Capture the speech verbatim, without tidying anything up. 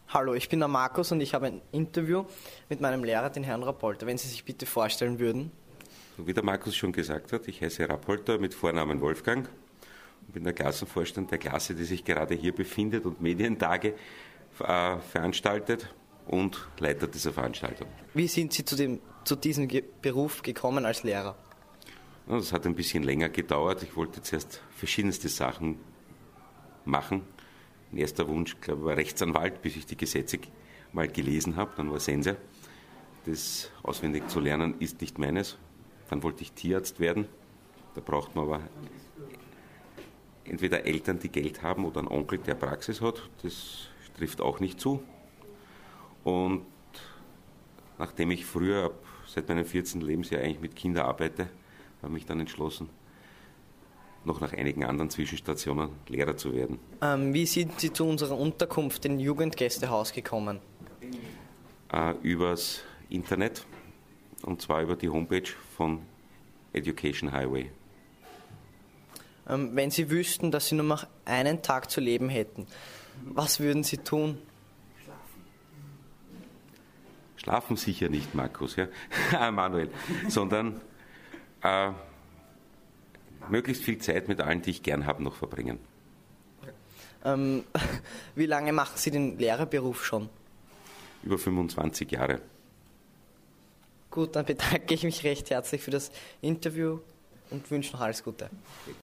Hallo, ich bin der Markus und ich habe ein Interview mit meinem Lehrer, den Herrn Rapolter. Wenn Sie sich bitte vorstellen würden. Wie der Markus schon gesagt hat, ich heiße Rapolter mit Vornamen Wolfgang und bin der Klassenvorstand der Klasse, die sich gerade hier befindet und Medientage äh, veranstaltet und Leiter dieser Veranstaltung. Wie sind Sie zu, dem, zu diesem Ge- Beruf gekommen als Lehrer? Das hat ein bisschen länger gedauert. Ich wollte zuerst verschiedenste Sachen machen. Mein erster Wunsch, glaube ich, war Rechtsanwalt, bis ich die Gesetze mal gelesen habe. Dann war Sense. Das auswendig zu lernen ist nicht meines. Dann wollte ich Tierarzt werden. Da braucht man aber entweder Eltern, die Geld haben, oder einen Onkel, der Praxis hat. Das trifft auch nicht zu. Und nachdem ich früher, ab, seit meinem vierzehnten Lebensjahr, eigentlich mit Kindern arbeite, habe ich mich dann entschlossen, noch nach einigen anderen Zwischenstationen Lehrer zu werden. Ähm, wie sind Sie zu unserer Unterkunft, dem Jugendgästehaus, gekommen? Äh, übers Internet, und zwar über die Homepage von Education Highway. Ähm, wenn Sie wüssten, dass Sie nur noch einen Tag zu leben hätten, was würden Sie tun? Schlafen sicher nicht, Markus, ja? Manuel, sondern äh, möglichst viel Zeit mit allen, die ich gern habe, noch verbringen. Ähm, wie lange machen Sie den Lehrerberuf schon? Über fünfundzwanzig Jahre. Gut, dann bedanke ich mich recht herzlich für das Interview und wünsche noch alles Gute.